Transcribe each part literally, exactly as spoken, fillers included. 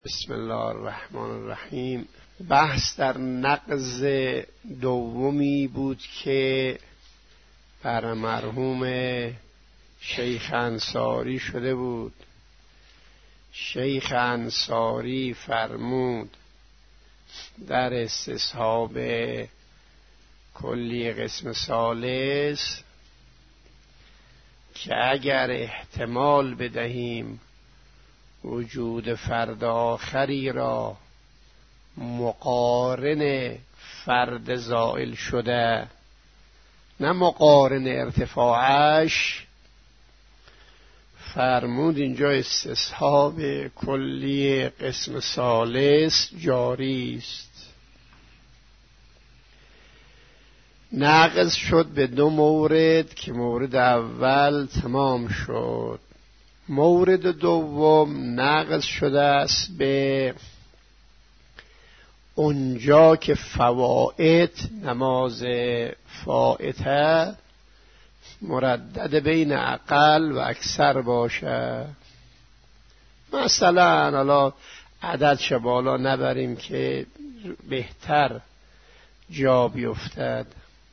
بسم الله الرحمن الرحیم. بحث در نقض دومی بود که بر مرحوم شیخ انصاری شده بود. شیخ انصاری فرمود در استصحاب کلی قسم ثالث که اگر احتمال بدهیم وجود فرد آخری را مقارن فرد زائل شده، نه مقارن ارتفاعش، فرمود اینجا استصحاب کلی قسم ثالث جاری است. نقض شد به دو مورد که مورد اول تمام شد. مورد دوم نقض شده است به اونجا که فوائد نماز فائته مردد بین اقل و اکثر باشه. مثلا حالا عدد چه بالا نبریم که بهتر جا بیفتد.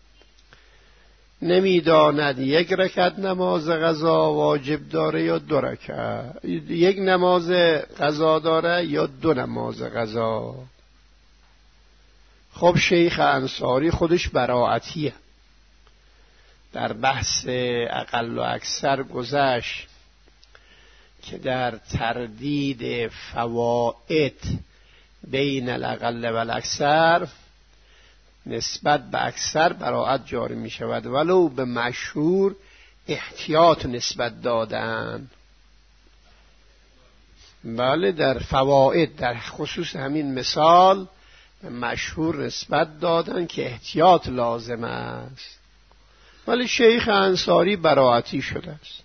نمیداند یک رکعت نماز قضا واجب داره یا دو رکعت، یک نماز قضا داره یا دو نماز قضا. خب شیخ انصاری خودش براعتیه، در بحث اقل و اکثر گذشت که در تردید فوائد بین الاقل و الاکثر نسبت به اکثر براعت جاری می شود، ولو به مشهور احتیاط نسبت دادن. بله، در فوائد در خصوص همین مثال به مشهور نسبت دادن که احتیاط لازم است، ولی شیخ انصاری براعتی شده است.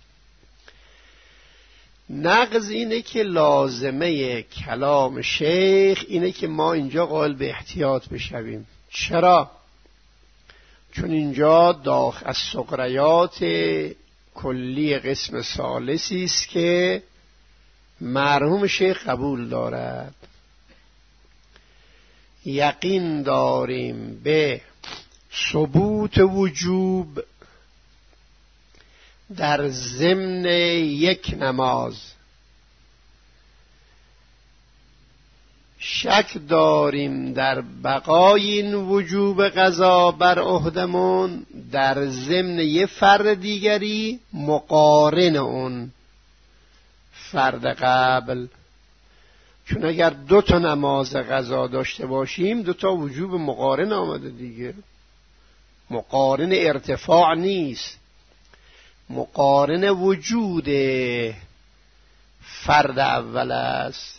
نقض اینه که لازمه کلام شیخ اینه که ما اینجا قائل به احتیاط بشویم. چرا؟ چون اینجا داخل از سقریات کلی قسم ثالثی است که مرحوم شیخ قبول دارد. یقین داریم به ثبوت وجوب در ضمن یک نماز، شک داریم در بقای این وجوب قضا بر عهدمون در ضمن یه فرد دیگری مقارن اون فرد قبل. چون اگر دو تا نماز قضا داشته باشیم دو تا وجوب مقارن آمده دیگه، مقارن ارتفاع نیست، مقارن وجود فرد اول است.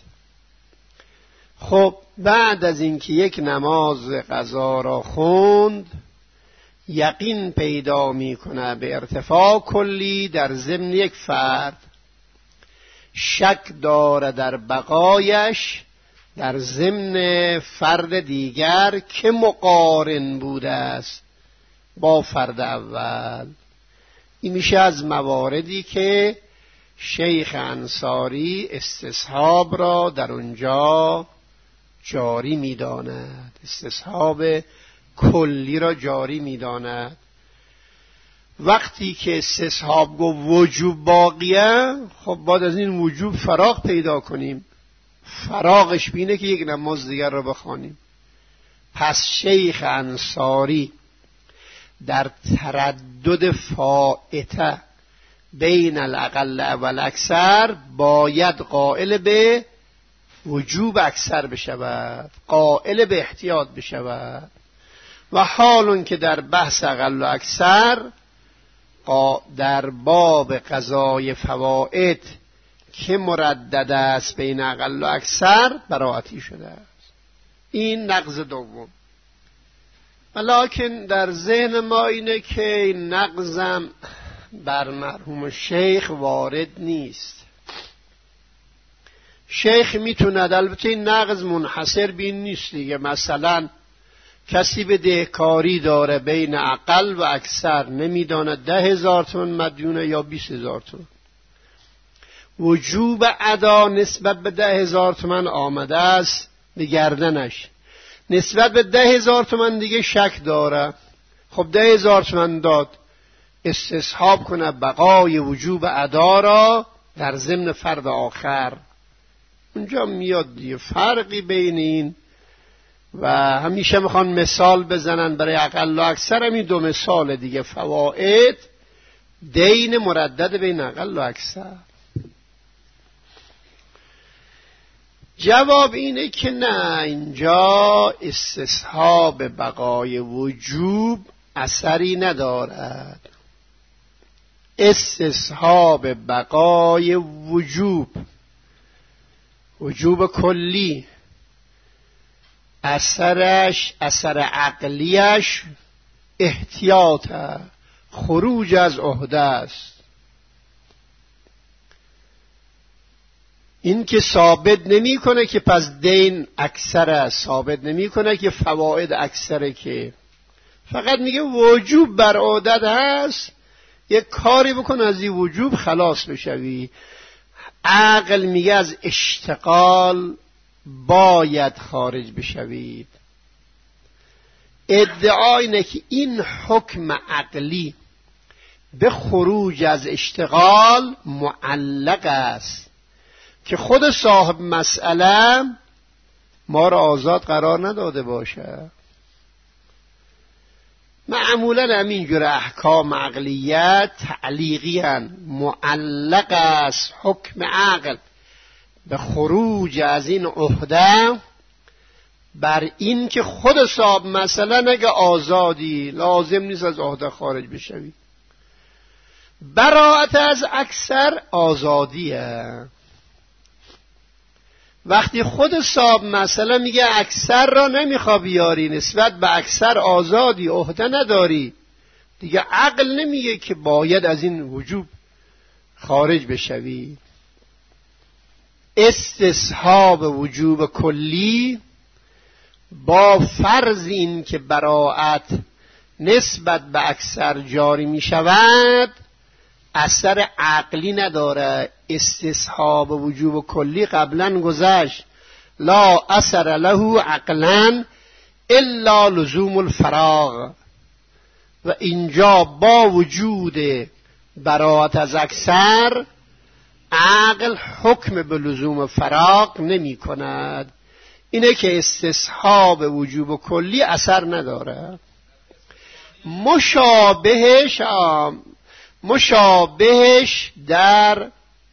خب بعد از اینکه یک نماز قضا را خوند یقین پیدا میکنه به ارتفاع کلی در ضمن یک فرد، شک داره در بقایش در ضمن فرد دیگر که مقارن بوده است با فرد اول. این میشه از مواردی که شیخ انصاری استصحاب را در اونجا جاری می‌داند، استصحاب کلی را جاری می‌داند. وقتی که استصحاب گو وجوب باقیه، خب باید از این وجوب فراغ پیدا کنیم. فراغش بینه که یک نماز دیگر را بخوانیم. پس شیخ انصاری در تردد فائته بین الاقل و الاکثر باید قائل به وجوب اکثر بشود، قائل به احتیاط بشود. و حالون که در بحث اقل و اکثر در باب قضای فوائد که مردد است بین اقل و اکثر براعتی شده است. این نقض دوم. ولیکن در ذهن ما اینه که این نقضم بر مرحوم شیخ وارد نیست. شیخ میتوند، البته این نقض منحصر به این نیست دیگه، مثلا کسی به دهکاری داره بین اقل و اکثر، نمیداند ده هزار تومن مدیونه یا بیست هزار تومن، وجوب ادا نسبت به ده هزار تومن آمده است به گردنش، نسبت به ده هزار تومن دیگه شک داره. خب ده هزار تومن داد، استصحاب کنه بقای وجوب ادا را در ضمن فرد آخر. اونجا میاد دیگه فرقی بین این و همیشه میخوان مثال بزنن برای اقل و اکثر. هم این دو مثال دیگه، فواید دین مردد بین اقل و اکثر. جواب اینه که نه، اینجا استصحاب بقای وجوب اثری ندارد. استصحاب بقای وجوب، وجوب کلی، اثرش اثر عقلیش احتیاط، خروج از عهده است. این که ثابت نمی کنه که پس دین اکثر است، ثابت نمی کنه که فواید اکثره، که فقط میگه وجوب بر عهدت هست، یک کاری بکن از این وجوب خلاص بشوی. عقل میگه از اشتغال باید خارج بشوید. ادعا اینه که این حکم عقلی به خروج از اشتغال معلق است که خود صاحب مسئله ما را آزاد قرار نداده باشه. معمولا همینجور احکام عقلیت تعلیقی هن، معلق است حکم عقل به خروج از این عهده بر این که خود صاحب مسئله نگه آزادی، لازم نیست از عهده خارج بشوی. براءت از اکثر آزادیه. وقتی خود صاحب مسئله میگه اکثر را نمیخوا بیاری، نسبت به اکثر آزادی، عهده نداری، دیگه عقل نمیگه که باید از این وجوب خارج بشوی. استصحاب وجوب کلی با فرض این که براءت نسبت به اکثر جاری می شود اثر عقلی نداره. استصحاب وجوب کلی قبلا گذشت، لا اثر له عقلا الا لزوم الفراغ، و اینجا با وجود براءت از اکثر عقل حکم به لزوم فراغ نمی کند. اینه که استصحاب وجوب کلی اثر نداره. مشابهش مشابهش در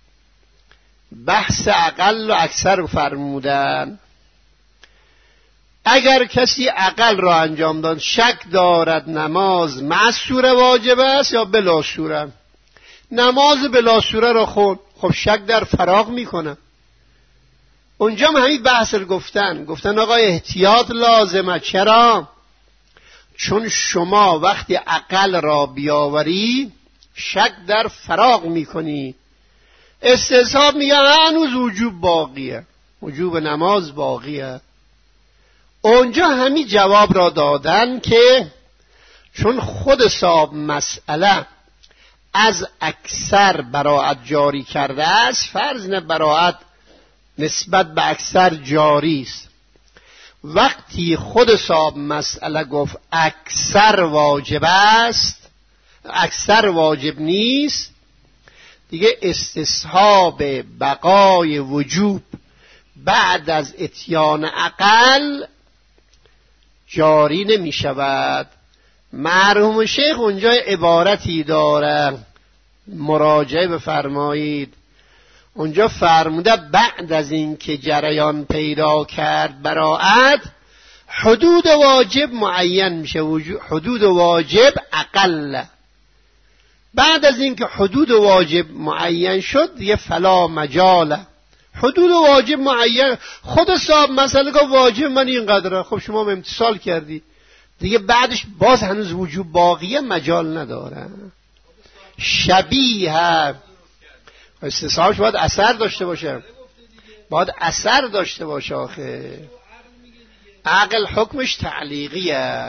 بحث اقل و اکثر فرمودن. اگر کسی اقل را انجام داد، شک دارد نماز مع سوره واجب است یا بلا سوره، نماز بلا سوره را خون، خب شک در فراغ میکنه. اونجا هم همین بحث رو گفتن گفتن آقا احتیاط لازمه. چرا؟ چون شما وقتی عقل را بیاوری شک در فراغ میکنی. استصحاب میگه هنوز وجوب باقیه، وجوب نماز باقیه. اونجا همین جواب را دادن که چون خود صاحب مسئله از اکثر براءت جاری کرده است، فرض نه براءت نسبت به اکثر جاری است. وقتی خود صاحب مسئله گفت اکثر واجب است، اکثر واجب نیست، دیگه استصحاب بقای وجوب بعد از اتیان عقل جاری نمی شود. مرحوم شیخ اونجا عبارتی داره، مراجعه بفرمایید. اونجا فرموده بعد از این که جریان پیدا کرد براءت، حدود واجب معین میشه، حدود واجب اقل. بعد از این که حدود واجب معین شد دیگه فلا مجاله. حدود واجب معین، خود صاحب مسئله که واجب من اینقدره، خب شما امتصال کردی دیگه، بعدش باز هنوز وجوب باقیه، مجال نداره. شبیه استصحابش باید اثر داشته باشه، باید اثر داشته باشه. آخه عقل حکمش تعلیقیه.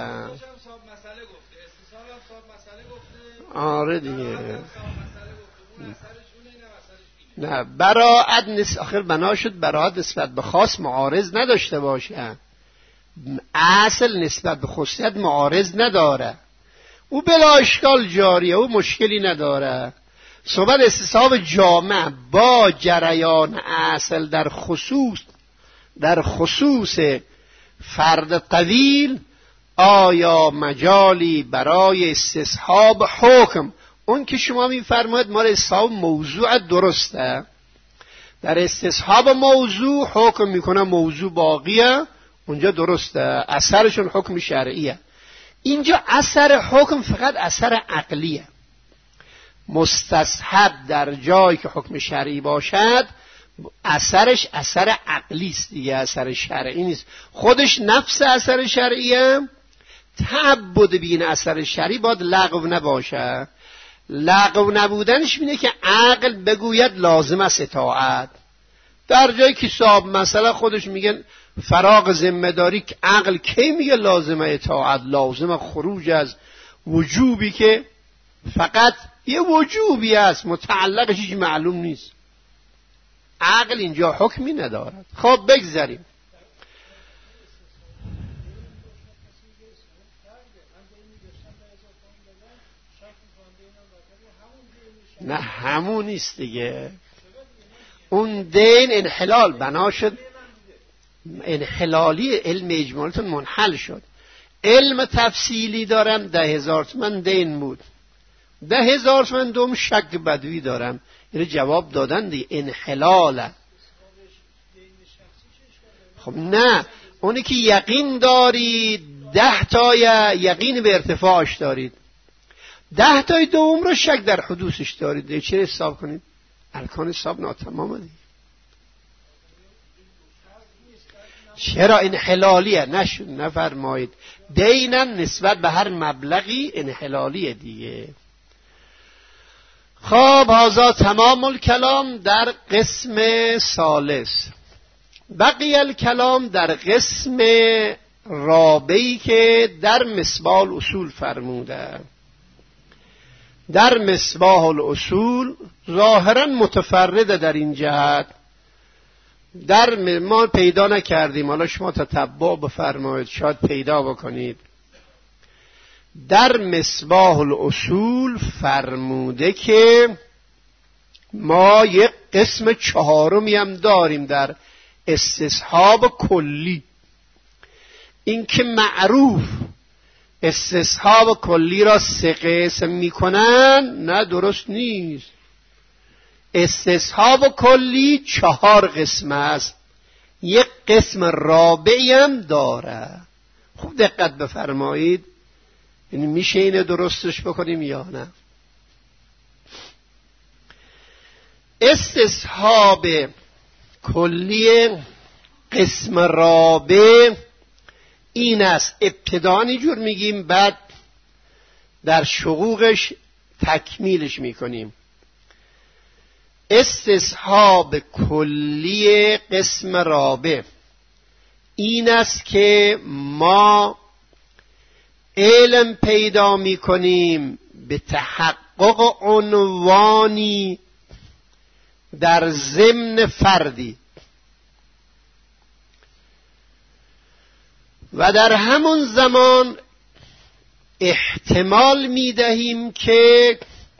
آره دیگه. نه، براءت نس... آخر بنا شد براءت نسبت به خاص معارض نداشته باشه. اصل نسبت به خصوصیت معارض نداره، او بلا اشکال جاریه، او مشکلی نداره. صحبت استصحاب جامع با جریان اصل در خصوص در خصوص فرد طویل، آیا مجالی برای استصحاب حکم؟ اون که شما میفرماید ما استصحاب موضوع درسته، در استصحاب موضوع حکم میکنه موضوع باقیه، اونجا درسته، اثرشون حکم شرعیه. اینجا اثر حکم فقط اثر عقلیه. مستصحب در جایی که حکم شرعی باشد اثرش اثر عقلی است دیگه، اثر شرعی نیست. خودش نفس اثر شرعیه. تعبد بین اثر شرعی باید لغو نباشه. لغو نبودنش اینه که عقل بگوید لازم است اطاعت. در جایی که صاحب مثلا خودش میگن فراغ ذمه‌داری، که عقل کی میگه لازم اطاعت؟ لازم خروج از وجوبی که فقط یه وجوبی است، متعلقش هیچ معلوم نیست. عقل اینجا حکمی ندارد. خب بگذاریم. نه همون نیست دیگه. اون دین انحلال بنا شد، انحلالی علم اجمالتون منحل شد. علم تفصیلی دارم ده هزار تومن دین بود، ده هزار تومن دوم شک بدوی دارم، اینو جواب دادن دیگه، انحلاله. خب نه، اونی که یقین دارید ده تای یقین به ارتفاعش دارید، ده تای دوم رو شک در حدوثش دارید، چه حساب کنید؟ ارکان حساب ناتمامه دیگه. چرا انحلالیه؟ نشد نفرمایید دینم نسبت به هر مبلغی انحلالیه دیگه. خب هذا تمام الکلام در قسم ثالث. بقی الکلام در قسم رابعی که در مصباح الاصول فرموده. در مصباح الاصول ظاهرا متفرده در این جهت، در ما پیدا نکردیم، حالا شما تتبع بفرمایید شاید پیدا بکنید. در مصباح الاصول فرموده که ما یک قسم چهارمی هم داریم در استصحاب کلی. این که معروف استصحاب کلی را سه قسم میکنن، نه درست نیست. استصحاب کلی چهار قسم است، یک قسم رابعی هم داره. خوب دقت بفرمایید، یعنی میشه اینه درستش بکنیم یا نه؟ استصحاب کلی قسم رابع این است، ابتداً اینجور میگیم بعد در شقوقش تکمیلش میکنیم. استصحاب کلی قسم رابع این است که ما علم پیدا میکنیم به تحقق عنوانی در ضمن فردی و در همون زمان احتمال میدهیم که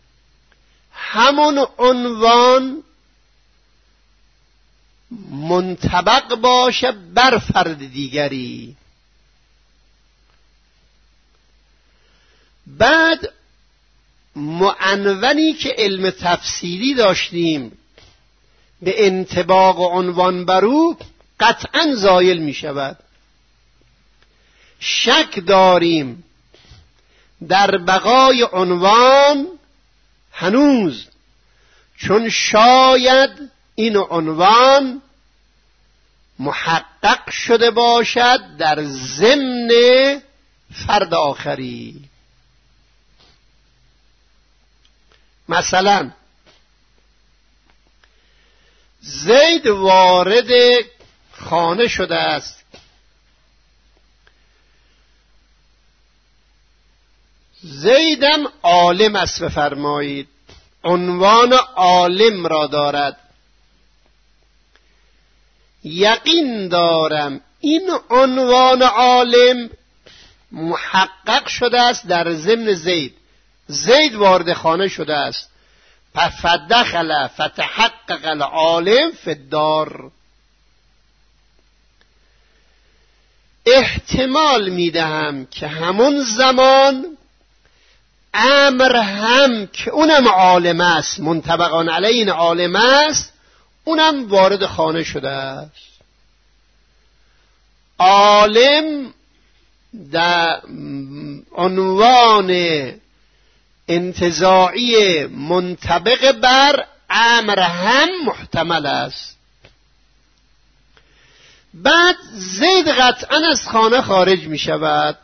همون عنوان منطبق باشه بر فرد دیگری. بعد معنونی که علم تفصیلی داشتیم به انطباق عنوان برو قطعا زایل می شود. شک داریم در بقای عنوان هنوز، چون شاید این عنوان محقق شده باشد در ضمن فرد آخری. مثلا زید وارد خانه شده است، زیدم عالم است بفرمایید، عنوان عالم را دارد. یقین دارم این عنوان عالم محقق شده است در ضمن زید. زید وارد خانه شده است، فدخل فتحقق العالم فی الدار. احتمال میدهم که همون زمان امر هم که اونم عالم است، منطبقان علیه این عالم است، اونم وارد خانه شده است. عالم در عنوان انتزاعی منطبق بر امر هم محتمل است. بعد زید قطعا از خانه خارج می شود.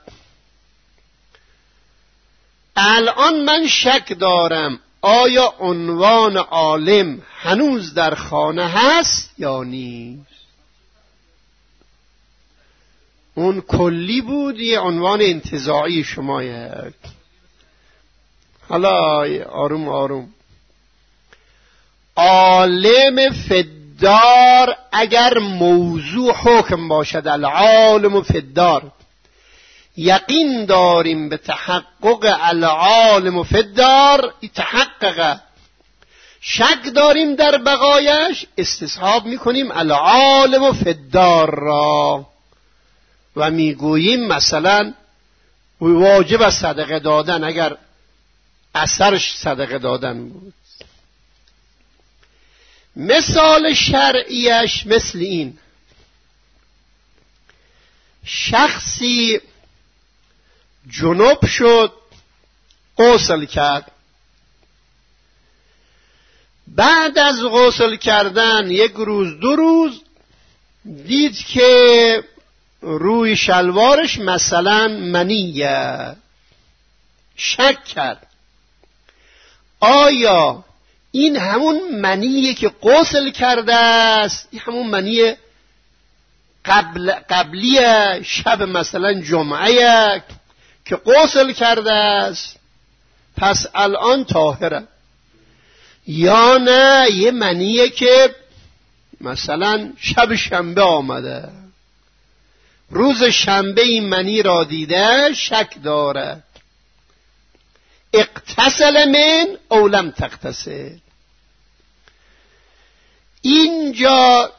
الان من شک دارم آیا عنوان عالم هنوز در خانه هست یا نیست. اون کلی بود، یه عنوان انتزاعی شما یک. حالا آروم آروم. عالم فدار اگر موضوع حکم باشد، العالم فدار، یقین داریم به تحقق العالم فدار، تحقق. شک داریم در بقایش، استصحاب میکنیم العالم فدار را و میگوییم مثلا واجب است صدقه دادن اگر اثرش صدقه دادن بود. مثال شرعیش مثل این: شخصی جنوب شد، غسل کرد، بعد از غسل کردن یک روز دو روز دید که روی شلوارش مثلا منیه. شک کرد آیا این همون منیه که غسل کرده است، این همون منی قبل قبلی شب مثلا جمعه که غسل کرده است، پس الان طاهره، یا نه یه منیه که مثلا شب شنبه آمده، روز شنبه این منی را دیده، شک داره اغتسل من او لم تغتسل. اینجا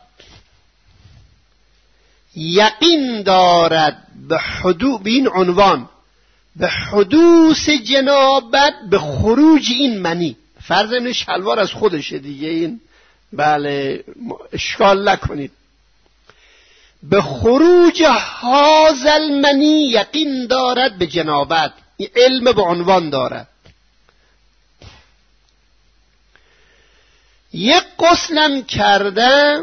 یقین دارد به حدوث این عنوان، به حدوث جنابت، به خروج این منی. فرض این شلوار از خودشه دیگه، این بله اشکال نکنید. به خروج هازل منی یقین دارد به جنابت، این علم به عنوان دارد. یک غسلم کرده،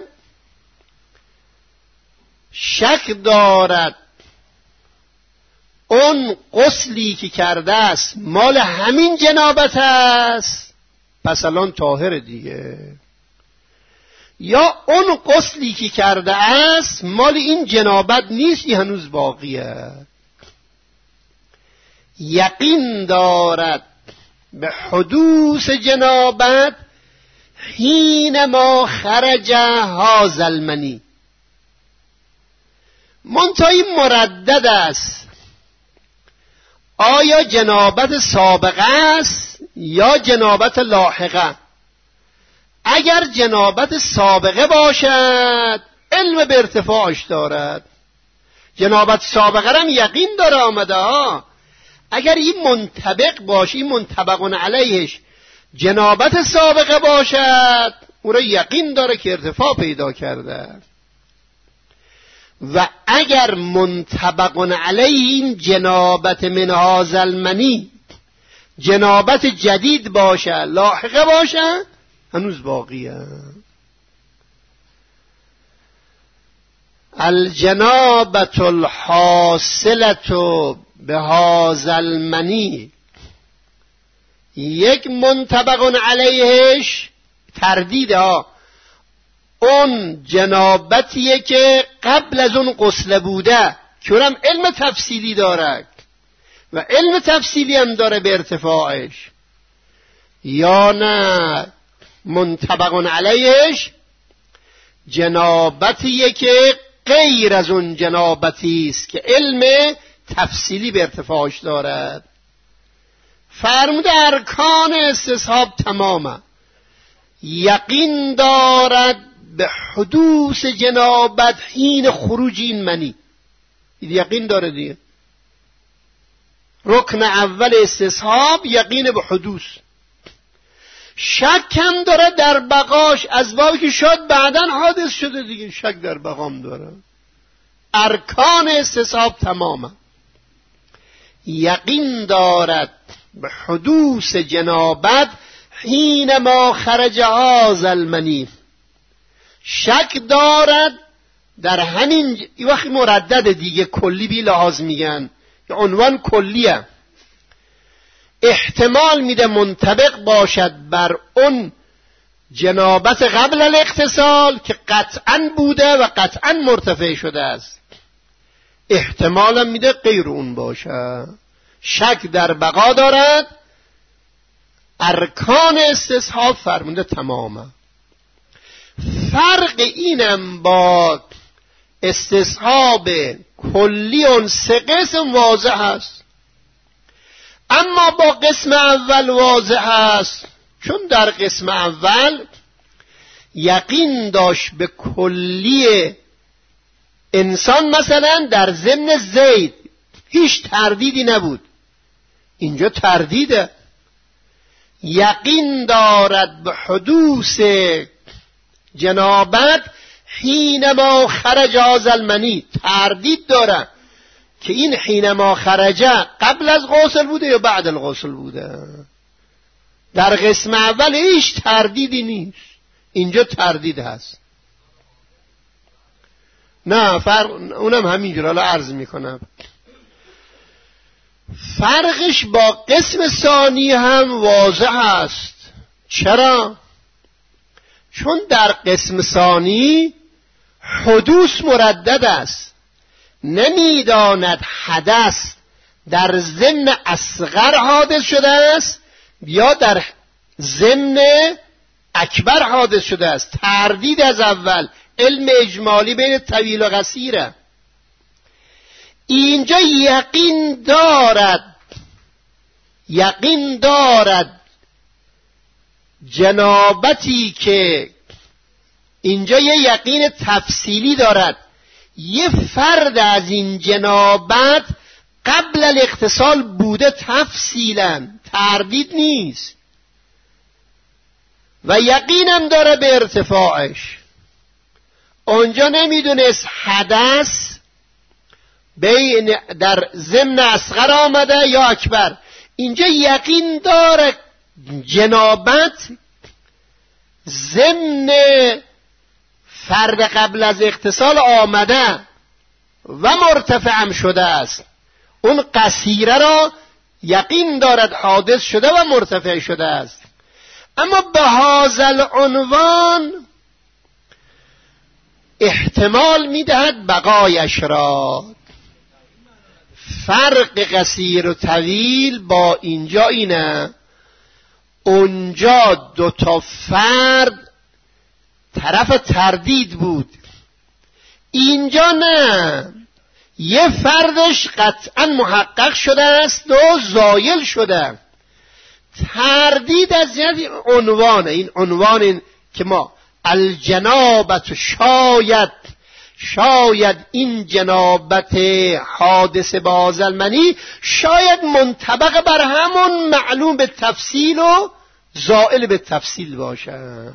شک دارد اون غسلی که کرده است مال همین جنابت است، پس الان طاهر دیگه. یا اون غسلی که کرده است مال این جنابت نیست، این هنوز باقیه. یقین دارد به حدوث جنابت حین ما خرج هذا المنی. منتهی مردد است، آیا جنابت سابقه است یا جنابت لاحقه؟ اگر جنابت سابقه باشد علم به ارتفاعش دارد، جنابت سابقه هم یقین داره آمده ها. اگر این منطبق باشه، این منطبقون علیهش جنابت سابقه باشد، او را یقین داره که ارتفاع پیدا کرده. و اگر منطبقون علیه این جنابت من هذا المنی جنابت جدید باشه، لاحقه باشه، هنوز باقیه. الجنابت الحاصلت به هذا المنی، یک منطبقون علیهش تردید ها، اون جنابتیه که قبل از اون غسل بوده، که اونم علم تفصیلی داره و علم تفصیلی هم داره به ارتفاعش، یا نه منطبقون علیهش جنابتیه که غیر از اون جنابتی است که علم تفصیلی به ارتفاعش دارد. فرموده ارکان استصحاب تمامه. یقین دارد به حدوث جنابت حین خروج این منی، یقین داره دیگه. رکن اول استصحاب یقین به حدوث. شک هم داره در بقاش، از بابی که شاید بعداً حادث شده دیگه، شک در بقام داره. ارکان استصحاب تمامه. یقین دارد به حدوث جنابت حین ما خرج هذا المنی. شک دارد در همین وقت مردد دیگه، کلی بی لحاظ میگن، عنوان کلیه. احتمال میده منطبق باشد بر اون جنابت قبل الاغتسال که قطعا بوده و قطعا مرتفع شده است. احتمال هم میده غیر اون باشه. شک در بقا دارد. ارکان استصحاب فرمونده تمامه. فرق اینم با استصحاب کلی اون سه قسم واضح است، اما با قسم اول واضح است، چون در قسم اول یقین داشت به کلی انسان، مثلا در ضمن زید هیچ تردیدی نبود. اینجا تردیده. یقین دارد به حدوث جنابت حینما خرج هذا المنی. تردید داره که این حینما خرجه قبل از غسل بوده یا بعد الغسل بوده. در قسم اول هیچ تردیدی نیست، اینجا تردید هست. نه فرق اونم همینجور. حالا عرض میکنم فرقش با قسم ثانی هم واضح است. چرا؟ چون در قسم ثانی حدوث مردد است. نمیداند حدث در ضمن اصغر حادث شده است یا در ضمن اکبر حادث شده است. تردید از اول. علم اجمالی بین طویل و قصیره. اینجا یقین دارد یقین دارد جنابتی که اینجا یه یقین تفصیلی دارد. یه فرد از این جنابت قبل الاغتسال بوده تفصیلا، تردید نیست. و یقینم داره به ارتفاعش. اونجا نمیدونست حدث بین در ضمن اصغر آمده یا اکبر. اینجا یقین داره جنابت ضمن فرد قبل از اغتسال آمده و مرتفعم شده است. اون قصیره را یقین دارد حادث شده و مرتفع شده است. اما به هازل عنوان احتمال میدهد بقایش را. فرق قصیر و طویل با اینجا اینه، اونجا دو تا فرد طرف تردید بود، اینجا نه، یه فردش قطعا محقق شده است و زایل شده. تردید از یعنی عنوانه. این عنوان این که ما الجنابت شاید شاید این جنابت حادث باز المنی شاید منطبق بر همون معلوم به تفصیل و زائل به تفصیل باشه.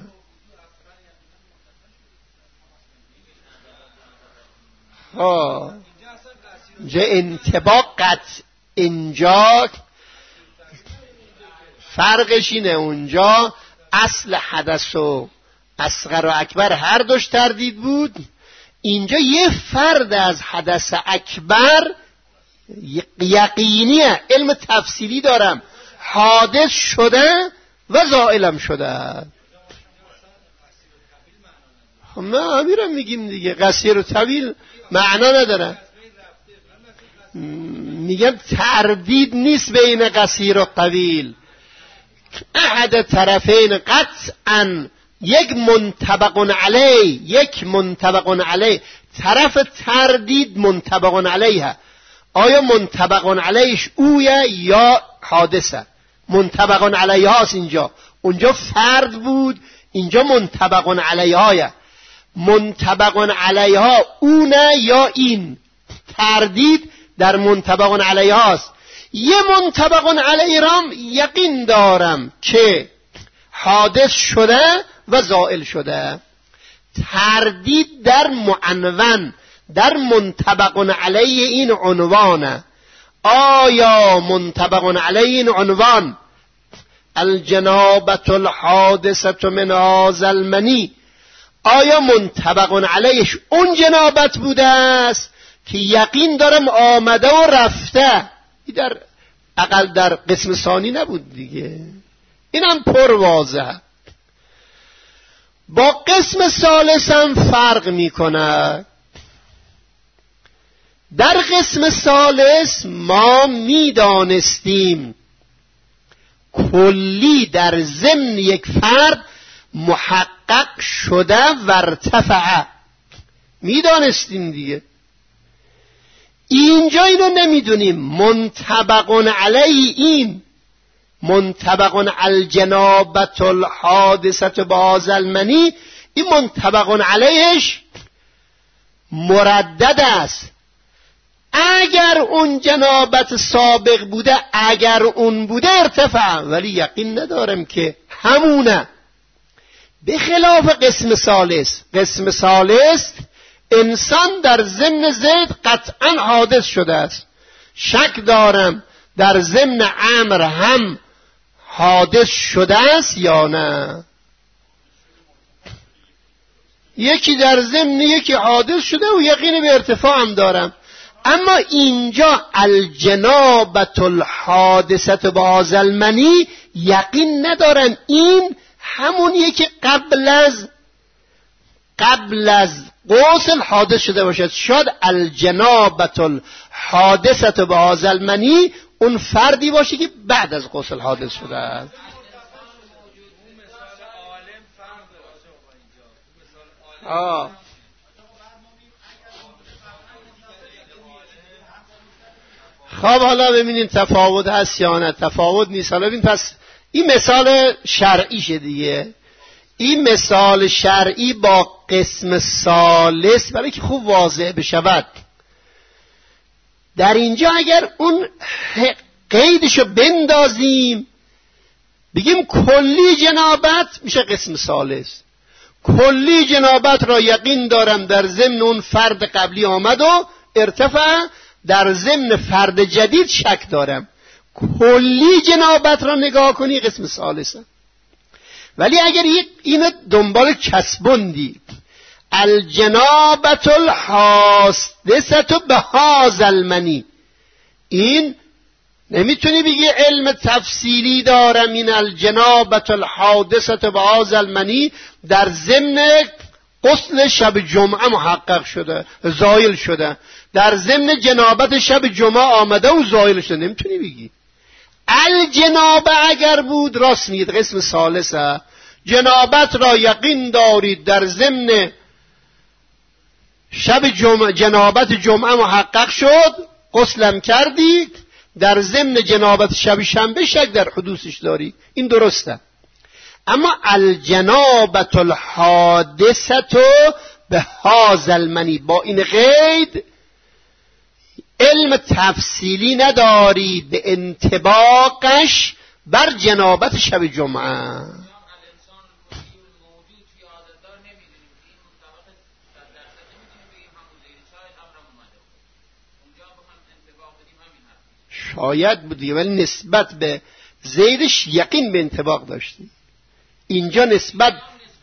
ها جه انطباق قطع. اینجا فرقش اینه، اونجا اصل حدث و اصغر و اکبر هر دوش تردید بود. اینجا یه فرد از حدث اکبر یقینیه، علم تفصیلی دارم، حادث شده و زائلم شده. خب ما امیرم میگیم دیگه، قصیر و طویل معنا نداره. میگم تردید نیست بین قصیر و طویل. احد طرفین قطعا یک منطبق علیه، یک منطبق علیه، طرف تردید منطبق علیه. آیا منطبق علیهش اویه یا حادثه؟ منطبق علیه هاست اینجا، اونجا فرد بود، اینجا منطبق علیه های. منطبق علیه ها اونه یا این؟ تردید در منطبق علیه هاست. یه منطبق علیه رام یقین دارم که حادث شده و زائل شده. تردید در معنون، در منطبق علیه این عنوانه. آیا منطبق علیه این عنوان الجنابة الحادثة من هذا المنی، آیا منطبق علیهش اون جنابت بوده است که یقین دارم آمده و رفته؟ در اقل در قسم ثانی نبود دیگه، اینم پر واضحه. با قسم ثالث هم فرق میکنه. در قسم ثالث ما میدانستیم کلی در ضمن یک فرد محقق شده و ارتفع، میدانستیم دیگه. اینجا اینو نمیدونیم. منطبق علیه این منطبق الجنابة الحادثة بهذا المنی، این منطبق علیهش مردد است. اگر اون جنابت سابق بوده، اگر اون بوده ارتفع، ولی یقین ندارم که همونه. به خلاف قسم ثالث، قسم ثالث انسان در ضمن زید قطعا حادث شده است، شک دارم در ضمن امر هم حادث شده است یا نه. یکی در ضمن یکی حادث شده و یقین به ارتفاع هم دارم. اما اینجا الجنابة الحادثة بهذا المنی یقین ندارم این همونیه که قبل از قبل از غسل حادث شده باشد. شاید الجنابة الحادثة بهذا المنی اون فردی باشه که بعد از غسل حادث شده است. آه خب حالا ببینیم تفاوت هست یا نه. تفاوت نیست. حالا ببین، پس این مثال شرعیشه دیگه. این مثال شرعی با قسم ثالث برای که خوب واضح بشود. در اینجا اگر اون قیدشو بندازیم بگیم کلی جنابت، میشه قسم ثالث. کلی جنابت را یقین دارم در ضمن اون فرد قبلی آمد و ارتفع، در ضمن فرد جدید شک دارم. کلی جنابت را نگاه کنی قسم ثالثه. ولی اگر اینو دنبال چسبوندی الجنابة الحادثة بهذا المنی، این نمیتونی بگی علم تفصیلی دارم این الجنابة الحادثة بهذا المنی در ضمن غسل شب جمعه محقق شده زائل شده، در ضمن جنابت شب جمعه آمده و زائل شده. نمیتونی بگی. الجنابه اگر بود راست میگید قسم ثالثه. جنابت را یقین دارید در ضمن شب جمعه، جنابت جمعه محقق شد، غسلم کردید، در ضمن جنابت شب شنبه شک در حدوثش داری، این درسته. اما الجنابة الحادثة بهذا المنی، با این قید علم تفصیلی نداری به انطباقش بر جنابت شب جمعه. شاید بودی، ولی نسبت به زیدش یقین به انطباق داشتی. اینجا نسبت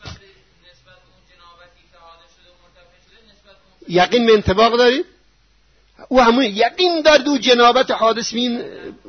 یقین به انطباق دارید؟ او همون یقین دارد او جنابت حادث مین.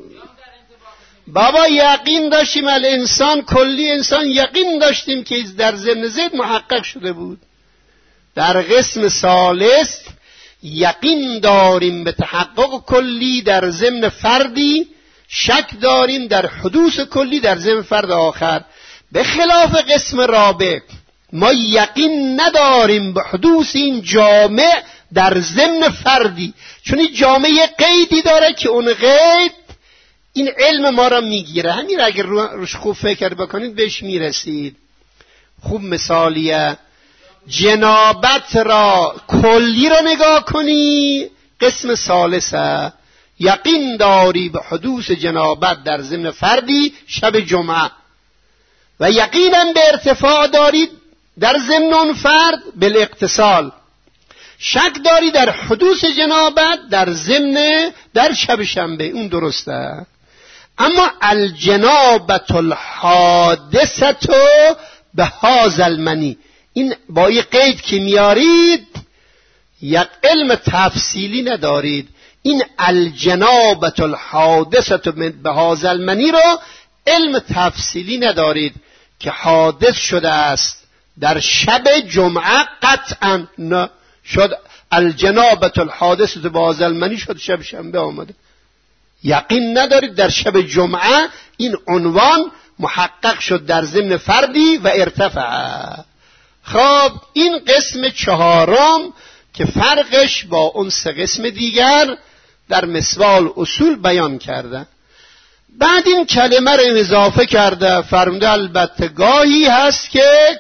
بابا یقین داشتیم الانسان، کلی انسان یقین داشتیم که در ضمن زید محقق شده بود. در قسم ثالث یقین داریم به تحقق کلی در ضمن فردی، شک داریم در حدوث کلی در ضمن فرد آخر. به خلاف قسم رابع ما یقین نداریم به حدوث این جامع در ضمن فردی، چون این جامع یه قیدی داره که اون قید این علم ما را میگیره. همین اگر روش خوب فکر بکنید بهش میرسید. خوب مثالیه، جنابت را کلی را نگاه کنی قسم ثالثه، یقین داری به حدوث جنابت در ضمن فردی شب جمعه، و یقینا به ارتفاع دارید در ضمن اون فرد بالاتصال. شک داری در حدوث جنابت در ضمن در شب شنبه، اون درسته. اما الجنابت الحادثه به هذا المنی، این با یه قید که میارید یک علم تفصیلی ندارید. این الجنابت الحادثه به هذا المنی را علم تفصیلی ندارید که حادث شده است در شب جمعه، قطعا نه شد الجنابت الحادثه به هذا المنی شد شب شنبه آمده. یقین ندارید در شب جمعه این عنوان محقق شد در ضمن فردی و ارتفع. خب این قسم چهارم که فرقش با اون سه قسم دیگر در مثال اصول بیان کرده. بعد این کلمه رو اضافه کرده، فرموده البته گاهی هست که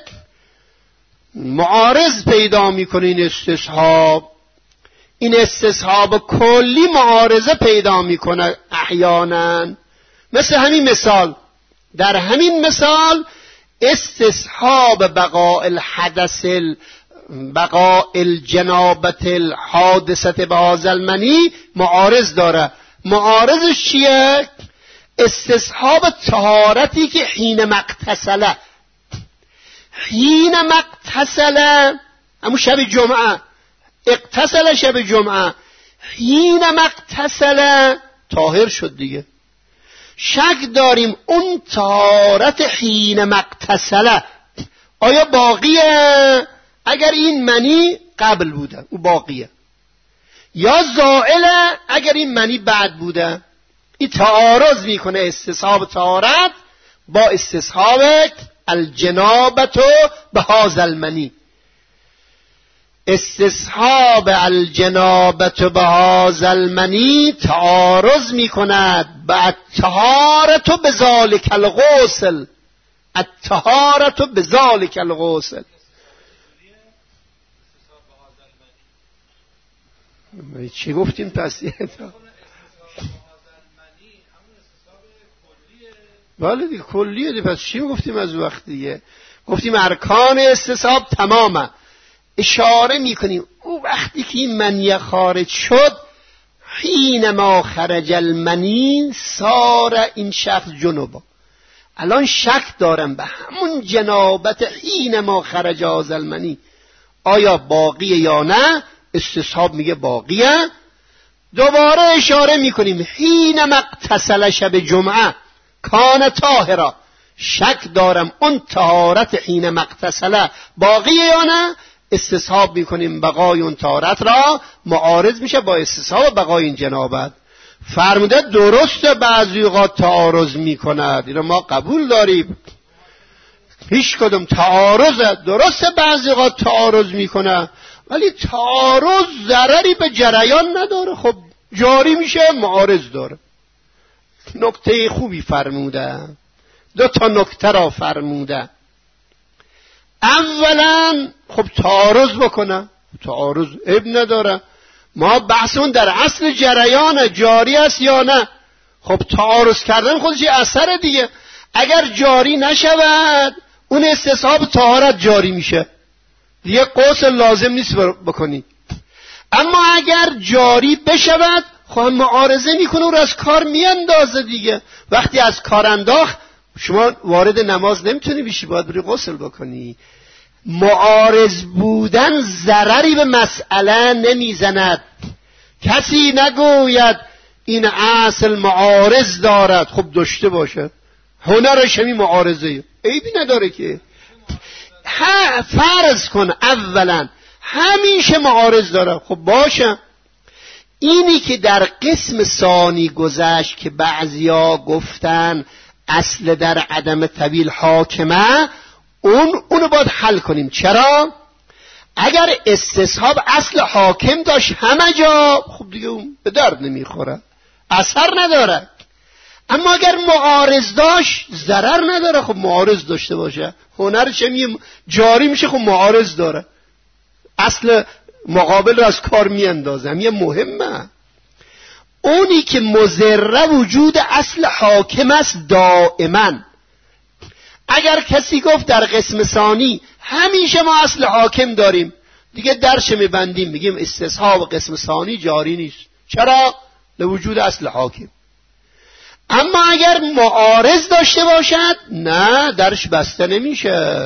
معارض پیدا میکنه این استصحاب، این استصحاب کلی معارضه پیدا میکنه احیانا. مثل همین مثال، در همین مثال استصحاب بقاء الحدث بقاء الجنابت الحادثه به هذا المنی معارض داره. معارضش چیه؟ استصحاب طهارتی که حین مغتسله، حین مغتسله همون شب جمعه، اغتسل شب جمعه، حین مغتسله طاهر شد دیگه. شک داریم اون طهارت حین مغتسله آیا باقیه؟ اگر این منی قبل بوده او باقیه، یا زائله اگر این منی بعد بوده. این تعارض میکنه استصحاب طهارت با استصحاب الجنابت به هذا المنی. استصحاب الجنابت به هذا المنی تعارض میکند با الطهارت بذالک الغسل، الطهارت بذالک الغسل. چی گفتیم پس؟ بله دیگه کلیه دیگه. پس چی گفتیم از وقت دیگه؟ گفتیم ارکان استصحاب تمامه. اشاره میکنیم او وقتی که این منی خارج شد، حین ما خرج المنی سار این شخص جنوبا. الان شک دارم به همون جنابت حین ما خرج هذا المنی آیا باقیه یا نه. استصحاب میگه باقیه. دوباره اشاره میکنیم حین مغتسل شب جمعه کان طاهرا، شک دارم اون طهارت حین مغتسل باقیه یا نه. استصحاب میکنیم بقای اون طهارت را، معارض میشه با استصحاب بقای این جنابت. فرموده درست بعضی اوقات تعارض میکند، اینو ما قبول داریم، هیچ کدوم تعارض درست بعضی اوقات تعارض میکنه، ولی تعارض ضرری به جریان نداره. خب جاری میشه، معارض داره. نکته خوبی فرموده، دو تا نکته را فرموده. اولا خب تعارض بکنه، تعارض عیب نداره، ما بحثمون در اصل جریان جاری است یا نه. خب تعارض کردن خودش اثر دیگه. اگر جاری نشود اون استصحاب طهارت جاری میشه دیگه، غسل لازم نیست بکنی. اما اگر جاری بشود خب معارضه میکنه و از کار میاندازه دیگه. وقتی از کار انداخت شما وارد نماز نمیتونی بشی، باید بری غسل بکنی. معارض بودن ضرری به مسئله نمیزند. کسی نگوید این اصل معارض دارد، خب داشته باشد، هنرش همین معارضه، عیبی نداره که. ها فرض کن اولا همیشه معارض داره، خب باشه. اینی که در قسم ثانی گذشت که بعضیا گفتن اصل در عدم طویل حاکمه، اون اونو باید حل کنیم. چرا؟ اگر استصحاب اصل حاکم داشت همه جا، خب دیگه اون به درد نمیخوره، اثر نداره. اما اگر معارض داشت ضرر نداره. خب معارض داشته باشه، هنر چه جاری میشه، خب معارض داره، اصل مقابل رو از کار میاندازم. یه مهمه اونی که مضر وجود اصل حاکم است دائما. اگر کسی گفت در قسم ثانی همیشه ما اصل حاکم داریم، دیگه درش میبندیم، میگیم استصحاب قسم ثانی جاری نیست. چرا؟ لوجود اصل حاکم. اما اگر معارض داشته باشد نه، درش بسته نمیشه.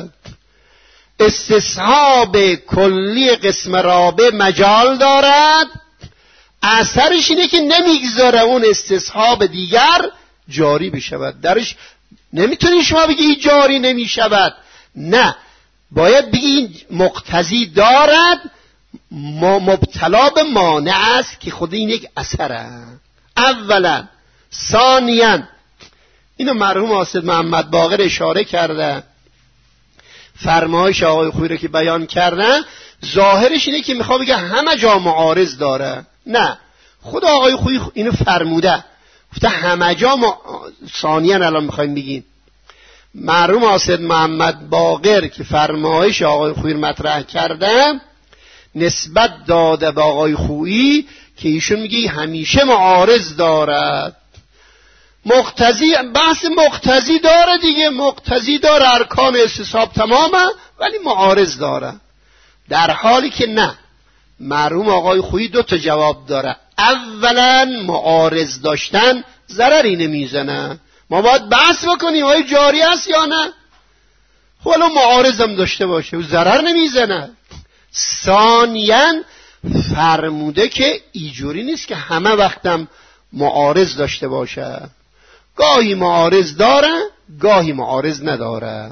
استصحاب کلی قسم رابع مجال دارد، اثرش اینه که نمیگذاره اون استصحاب دیگر جاری بشود. درش نمیتونی شما بگی جاری نمیشود، نه، باید بگی مقتضی دارد، مبتلا به مانع است که خود این یک اثره. اولا. ثانیاً اینو مرحوم حاسد محمد باقر اشاره کرده، فرمایش آقای خویی رو که بیان کرده ظاهرش اینه که میخواد بگه همه جا معارض داره. نه، خود آقای خویی اینو فرموده، گفته همه جا م... ثانیاً الان میخوایم بگیم مرحوم حاسد محمد باقر که فرمایش آقای خویی مطرح کرده نسبت داده به آقای خویی که ایشون میگه همیشه معارض دارد. مقتضی، بحث مقتضی داره دیگه، مقتضی داره، ارکان استصحاب تمامه، ولی معارض داره. در حالی که نه، مرحوم آقای خویی دو تا جواب داره. اولا معارض داشتن ضرری نمیزنه، ما باید بحث بکنیم آیا جاری است یا نه. خب الان معارض هم داشته باشه و ضرر نمیزنه. ثانیاً فرموده که اینجوری نیست که همه وقتم معارض داشته باشه، گاهی معارض داره گاهی معارض نداره.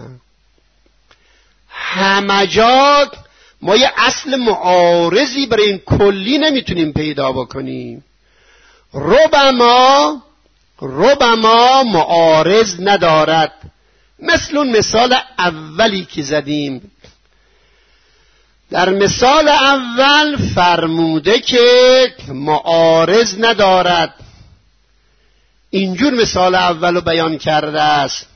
همه جا ما یه اصل معارضی برای این کلی نمیتونیم پیدا بکنیم. ربما ربما معارض ندارد، مثل اون مثال اولی که زدیم. در مثال اول فرموده که معارض ندارد، اینجور مثال اول رو بیان کرده است.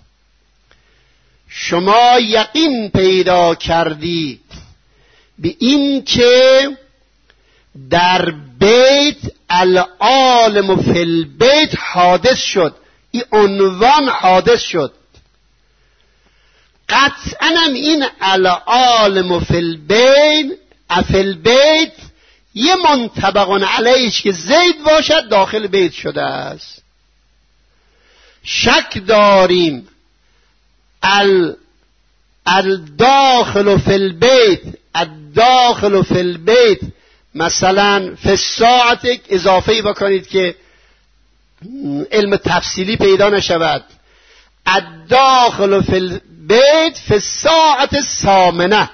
شما یقین پیدا کردی به این که در بیت العالم فی البیت حادث شد، این عنوان حادث شد. قطعاً این العالم فی البیت فی البیت یه منطبق علیهش که زید باشد داخل بیت شده است. شک داریم ال الداخل فی البیت الداخل فی البیت مثلا فی الساعت اضافه بکنید که علم تفصیلی پیدا نشود. الداخل فی البیت فی الساعت الثامنه،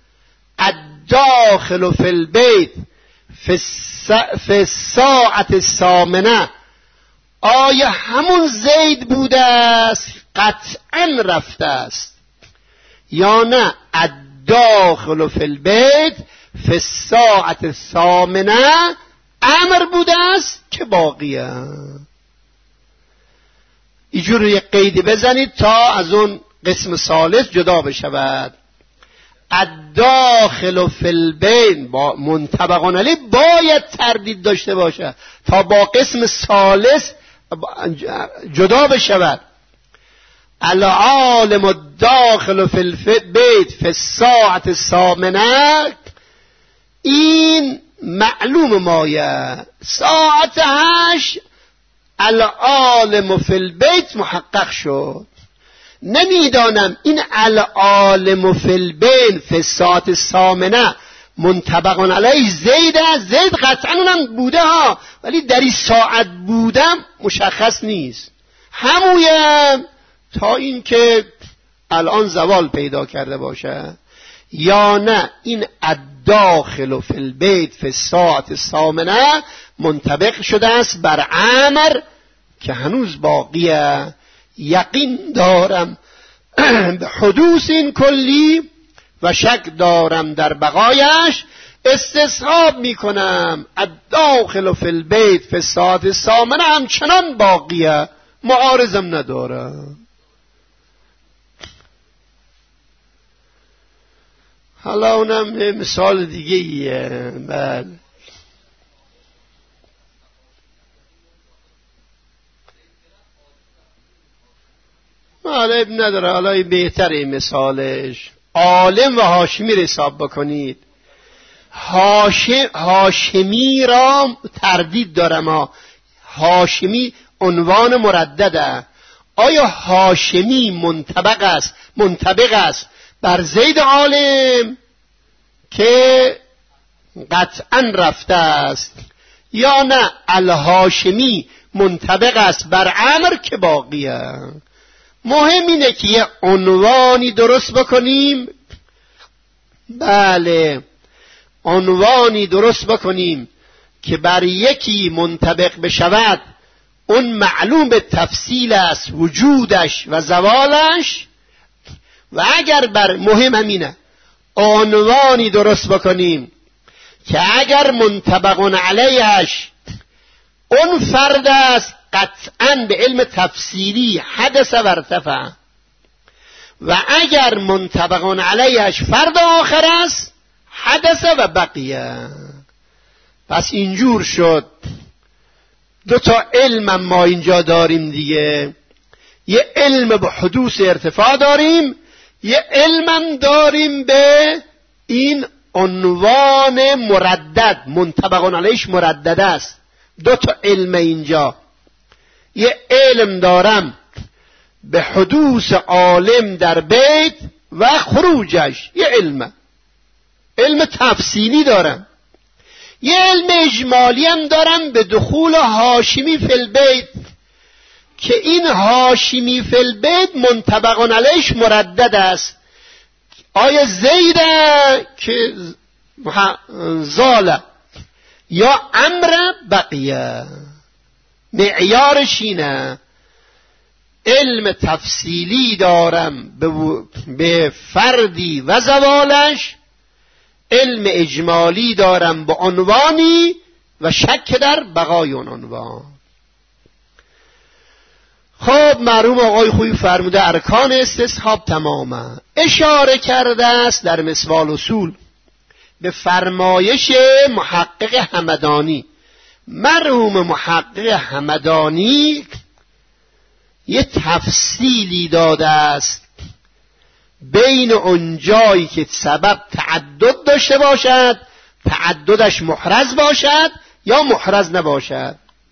الداخل فی البیت فی الساعت الثامنه. آیا همون زید بوده است؟ قطعا رفته است. یا نه الداخل فی البیت فی الساعت الثامنه امر بوده است که باقیه. اینجور یک قیدی بزنید تا از اون قسم ثالث جدا بشود. الداخل فی البیت با منطبق علیه باید تردید داشته باشه تا با قسم ثالث جدا بشود. العالم الداخل فی البیت فی الساعت الثامنه، این معلوم مایه ساعت هشت العالم فی البیت محقق شد. نمیدانم این العالم فی البیت فی الساعت الثامنه منطبق علیه زید زید قطعا اونم بوده ها، ولی در این ساعت بودم مشخص نیست. همویم تا این که الان زوال پیدا کرده باشه. یا نه این الداخل فی البیت فی الساعت الثامنه منطبق شده است بر امر که هنوز باقیه. یقین دارم به حدوث این کلی و شک دارم در بقایش، استصحاب میکنم الداخل فی البیت فی الساعت الثامنه همچنان باقیه، معارضم ندارم. حالا اونم مثال دیگه ایه. بله حالا اب نداره، حالا بهتره مثالش. عالم و هاشمی رو حساب بکنید. هاشم هاشمی را تردید دارم ها. هاشمی عنوان مردده. آیا هاشمی منطبق است منطبق است بر زید عالم که قطعا رفته است، یا نه الهاشمی منطبق است بر امر که باقیه؟ مهم اینه که یه عنوانی درست بکنیم. بله عنوانی درست بکنیم که بر یکی منطبق بشود، اون معلوم به تفصیل است وجودش و زوالش، و اگر بر مهم همینه عنوانی درست بکنیم که اگر منطبق علیهش اون فرد است قطعاً به علم تفصیلی حدث و ارتفع، و اگر منطبق علیهش فرد آخر است حدث و بقیه. پس اینجور شد دو تا علم ما اینجا داریم دیگه. یه علم به حدوث ارتفاع داریم، یه علمم داریم به این عنوان مردد، منطبق علیهش مردد است. دو تا علم اینجا. یه علم دارم به حدوث عالم در بیت و خروجش، یه علم علم تفصیلی دارم. یه علم اجمالی هم دارم به دخول هاشمی فی البیت، که این هاشمی فی البیت منطبق علیهش مردد است. آیا زید که زاله یا امر بقیه؟ معیارش اینه. علم تفصیلی دارم به فردی و زوالش، علم اجمالی دارم به عنوانی و شک در بقای اون عنوان. خب مرحوم آقای خویی فرموده ارکان استصحاب تماما. اشاره کرده است در مسوال اصول به فرمایش محقق همدانی. مرحوم محقق همدانی یه تفصیلی داده است بین اون جایی که سبب تعدد داشته باشد، تعددش محرز باشد یا محرز نباشد.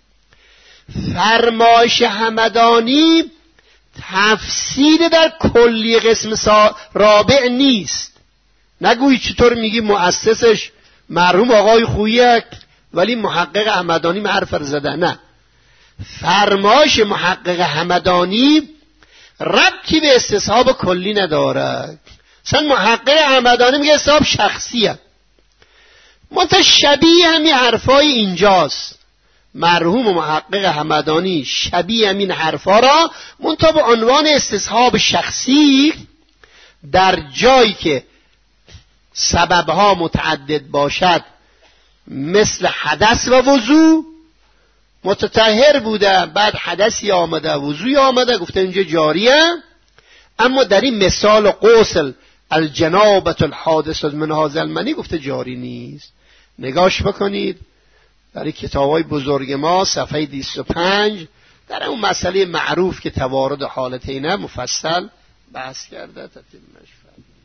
فرمایش همدانی تفصیل در کلی قسم رابع نیست. نگویی چطور میگی مؤسسش مرحوم آقای خویی ولی محقق همدانی حرف زده. نه، فرمایش محقق همدانی ربطی به استصحاب کلی نداره. مثلا محقق همدانی میگه استصحاب شخصیه، منتها شبیه همین حرفای اینجاست. مرحوم محقق همدانی شبیه همین حرفا را منتها به عنوان استصحاب شخصی در جایی که سببها متعدد باشد، مثل حدث و وضو، متطهر بوده بعد حدثی آمده وضوی آمده، گفته اینجا جاریه. اما در این مثال غسل الجنابة الحادثة من هذا المنی گفته جاری نیست. نگاش بکنید در کتاب‌های بزرگ ما صفحه دویست و پنج در اون مسئله معروف که توارد حالتینه مفصل بحث کرده. تتمش